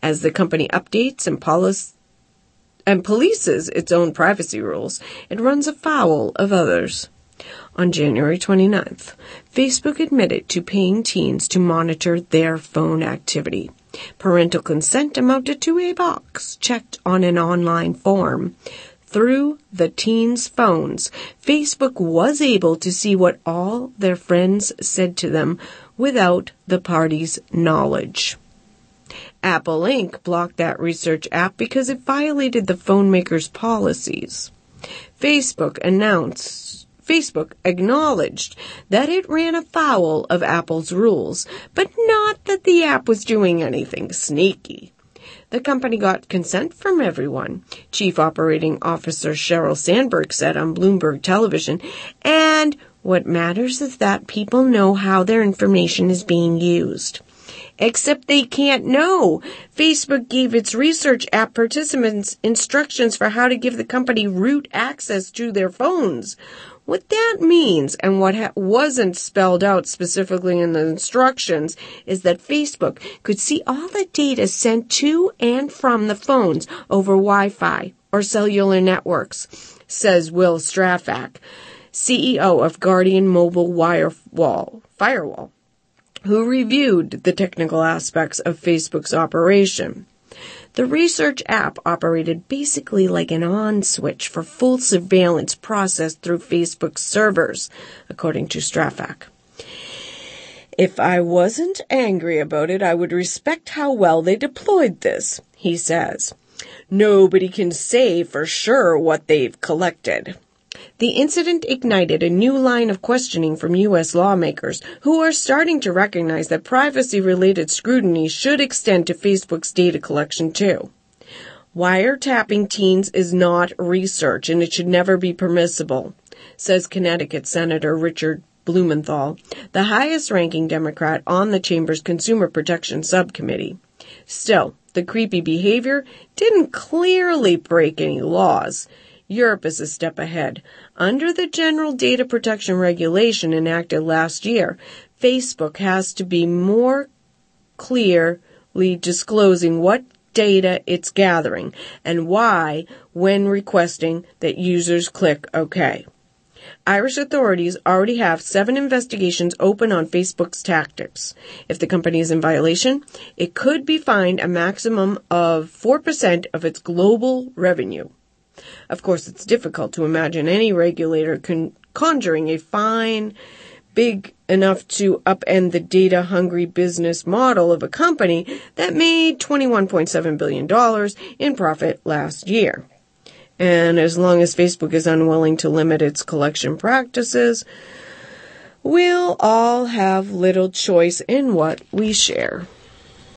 As the company updates and polices its own privacy rules, it runs afoul of others. On January 29th, Facebook admitted to paying teens to monitor their phone activity. Parental consent amounted to a box checked on an online form. Through the teens' phones, Facebook was able to see what all their friends said to them without the parties' knowledge. Apple Inc. blocked that research app because it violated the phone maker's policies. Facebook acknowledged that it ran afoul of Apple's rules, but not that the app was doing anything sneaky. The company got consent from everyone, Chief Operating Officer Sheryl Sandberg said on Bloomberg Television, and what matters is that people know how their information is being used. Except they can't know. Facebook gave its research app participants instructions for how to give the company root access to their phones. What that means, and what wasn't spelled out specifically in the instructions, is that Facebook could see all the data sent to and from the phones over Wi-Fi or cellular networks, says Will Strafak, CEO of Guardian Mobile Firewall, who reviewed the technical aspects of Facebook's operation. The research app operated basically like an on switch for full surveillance processed through Facebook's servers, according to Strafak. If I wasn't angry about it, I would respect how well they deployed this, he says. Nobody can say for sure what they've collected. The incident ignited a new line of questioning from U.S. lawmakers who are starting to recognize that privacy-related scrutiny should extend to Facebook's data collection too. Wiretapping teens is not research, and it should never be permissible, says Connecticut Senator Richard Blumenthal, the highest-ranking Democrat on the Chamber's Consumer Protection Subcommittee. Still, the creepy behavior didn't clearly break any laws. Europe is a step ahead. Under the General Data Protection Regulation enacted last year, Facebook has to be more clearly disclosing what data it's gathering and why when requesting that users click OK. Irish authorities already have 7 investigations open on Facebook's tactics. If the company is in violation, it could be fined a maximum of 4% of its global revenue. Of course, it's difficult to imagine any regulator conjuring a fine big enough to upend the data-hungry business model of a company that made $21.7 billion in profit last year. And as long as Facebook is unwilling to limit its collection practices, we'll all have little choice in what we share.